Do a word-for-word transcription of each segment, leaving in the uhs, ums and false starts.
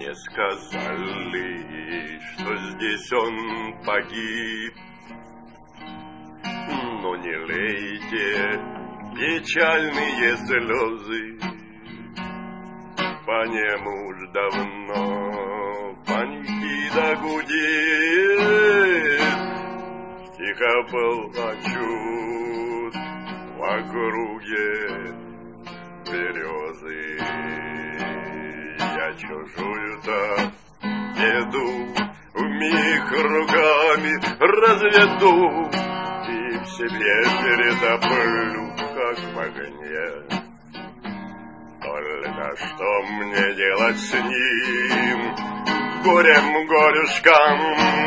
Мне сказали, что здесь он погиб, но не лейте печальные слезы, по нему уж давно панихида гудит. Тихо плачут в округе березы. Я чужую-то деду вмиг руками разведу и в себе перетоплю, как в огне. Только что мне делать с ним, горем горюшкам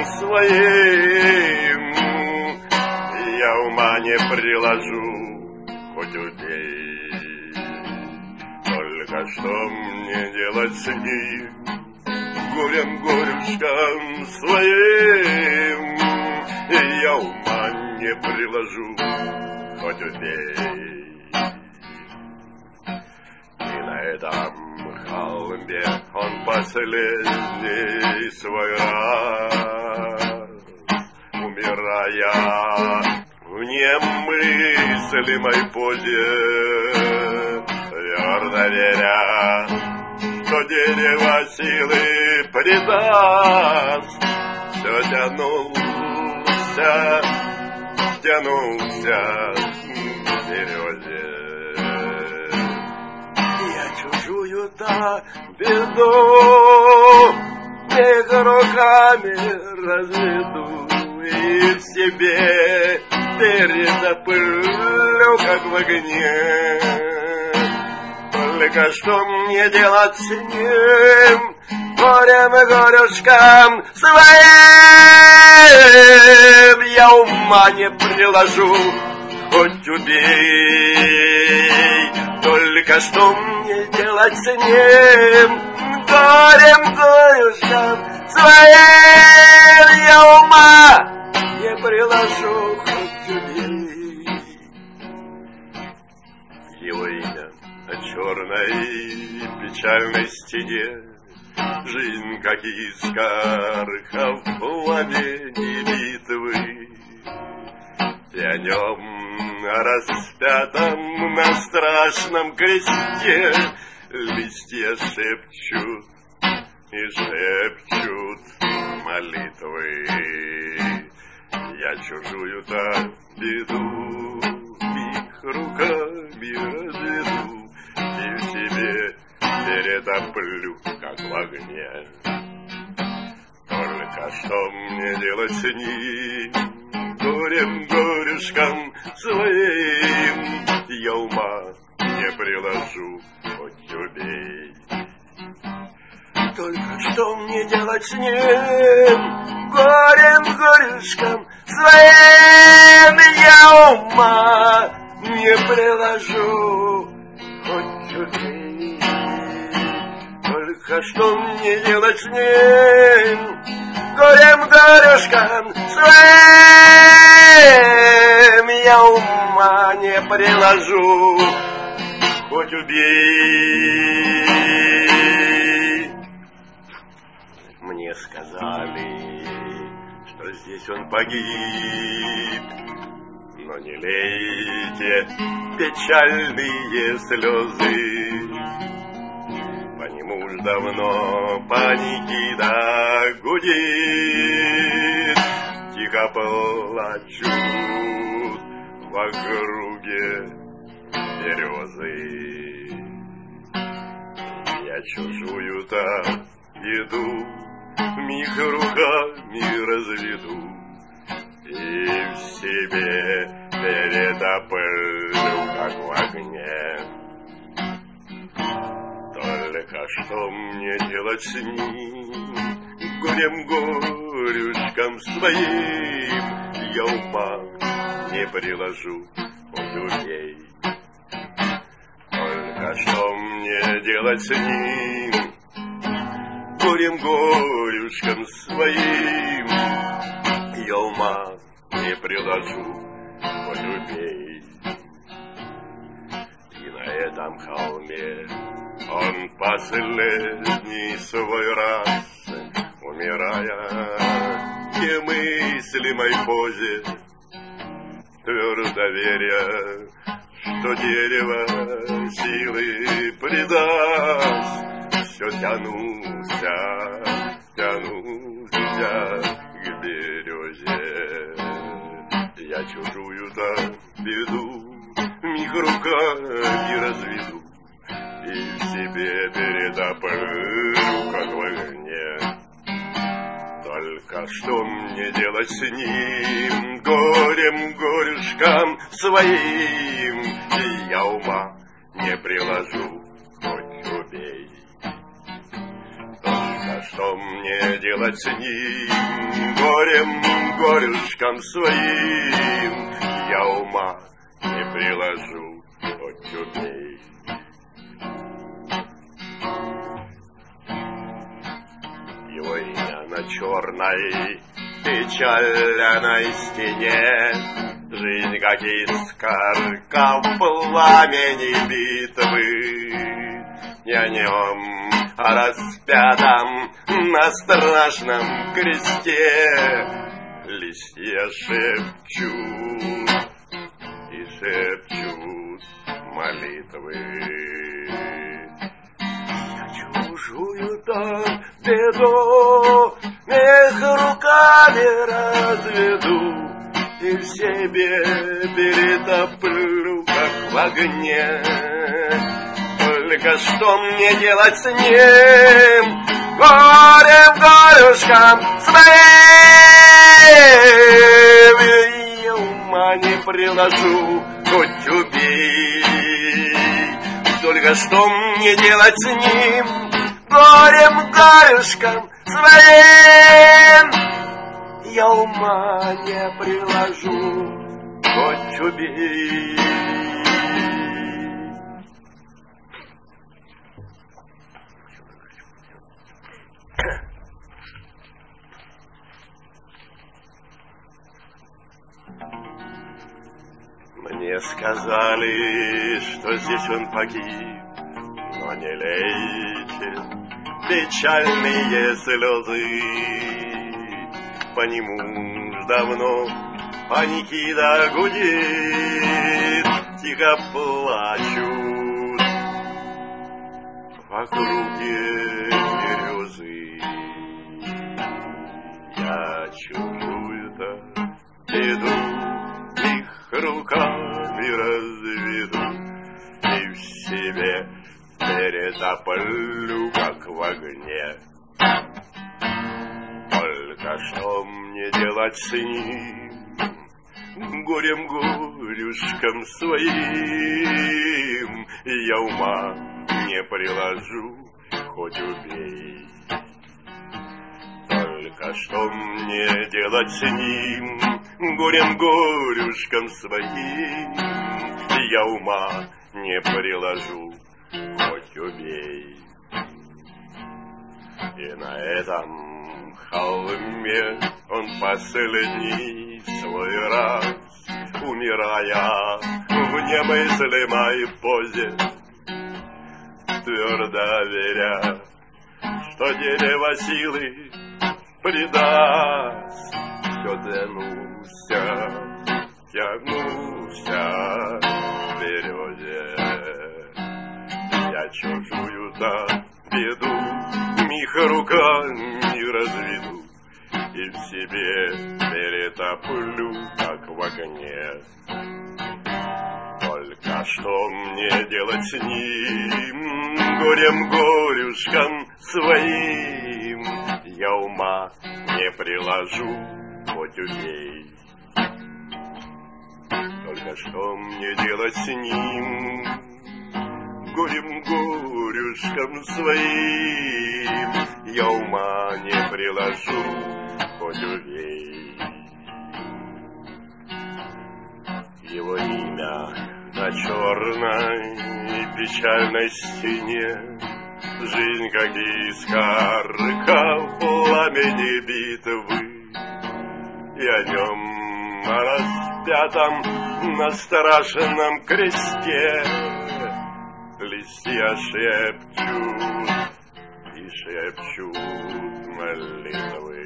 своим? Я ума не приложу, хоть убей. Только что мне делать с ним, горем горюшкам своим? Я ума не приложу, хоть убей. На этом холме он последний свой раз, умирая в немыслимой позе, твердо веря, что дерево силы придаст, все тянулся, тянулся к березе. Чужую-то беду их руками разведу и в себе перетоплю, как в огне. Только что мне делать с ним, горем и горюшкам своим? Я ума не приложу, хоть убей. Только что мне делать с ним, горем горюшкам своим? Я ума не приложу, хоть убей. Его имя на черной печальной стене, жизнь, как искорка в пламени битвы. И о нем, о распятом на страшном кресте, листья шепчут и шепчут молитвы. Я чужую-то беду их руками разведу и в себе перетоплю, как в огне. Только что мне делать с ним, горем горюшкам своим? Я ума не приложу, хоть убей. Только что мне делать с ним, горем горюшкам своим? Я ума не приложу, хоть убей. Только что мне делать с ним, горем горюшкам своим? Я ума не приложу, хоть убей. Мне сказали, что здесь он погиб, но не лейте печальные слезы, по нему уж давно панихида гудит. Тихо плачут в округе березы. Я чужую-то еду вмиг руками разведу и в себе перетоплю, как в огне. Только что мне делать с ним, горем горюшкам своим? Я ума не приложу, хоть убей. Только что мне делать с ним, горем горюшкам своим? Я ума не приложу, хоть убей. И на этом холме он он последний свой раз, умирая в немыслимой позе, твердо веря, что дерево силы придаст, все тянулся, тянулся к березе. Я чужую-то беду миг руками разведу и в себе перетоплю, как в огне. Только что мне делать с ним, горем, горюшкам своим, и я ума не приложу, хоть убей. Только что мне делать с ним, горем, горюшкам своим, я ума не приложу, хоть убей. Его имя на черной печальной стене, жизнь как искорка в пламени битвы. Не о нем, а распятом на страшном кресте листья шепчут и шепчут молитвы. Чужую-то беду их руками разведу и в себе перетоплю, как в огне. Только что мне делать с ним, горем, горюшкам своим, я ума не приложу, хоть убей. Только что мне делать с ним, горем, горюшкам своим, я ума не приложу, хоть убей. Мне сказали, что здесь он погиб, но не лейте печальные слезы. По нему ж давно панихида гудит, тихо плачут в округе березы. Я чужую-то беду их руками разведу и в себе перетоплю, как в огне. Только что мне делать с ним, горем, горюшкам своим, я ума не приложу, хоть убей. Только что мне делать с ним, горем, горюшкам своим, я ума не приложу, хоть убей. И на этом холме он последний свой раз, умирая в немыслимой позе, твердо веря, что дерево силы придаст, все тянулся, тянулся в березе. Я чужую-то беду миг руками разведу и в себе перетоплю, как в огне. Только что мне делать с ним, горем, горюшкам своим, я ума не приложу, хоть убей. Только что мне делать с ним, горем, горюшкам своим, я ума не приложу, хоть убей. Его имя на черной печальной стене, жизнь как искорка в пламени битвы, и о нем о распятом на страшном кресте листья шепчут и шепчут молитвы.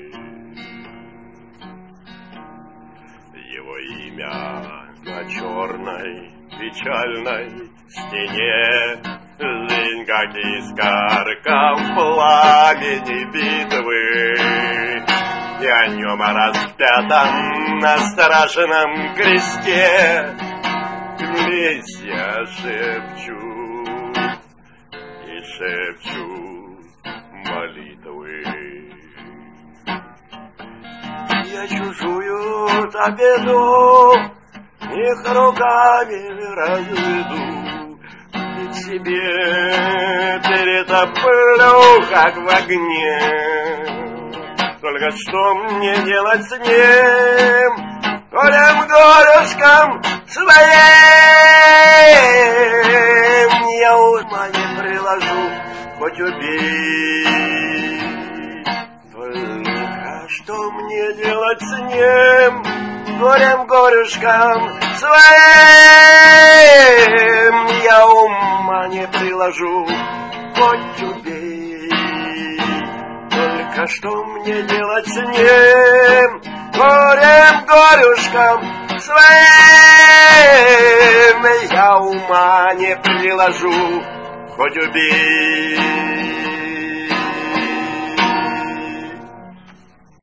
Его имя на черной печальной стене, жизнь, как искорка в пламени битвы, и о нем распятом на страшном кресте листья шепчут и шепчут молитвы. Я чужую победу их руками разведу, и себе перетоплю, как в огне. Только что мне делать с ним, горем горюшком своим? Я ума не приложу, хоть убей. Только что мне делать с ним, горем горюшком своим? Я ума не приложу, хоть убей. Только что мне делать с ним, горем горюшком своим? Я ума не приложу, хоть убей.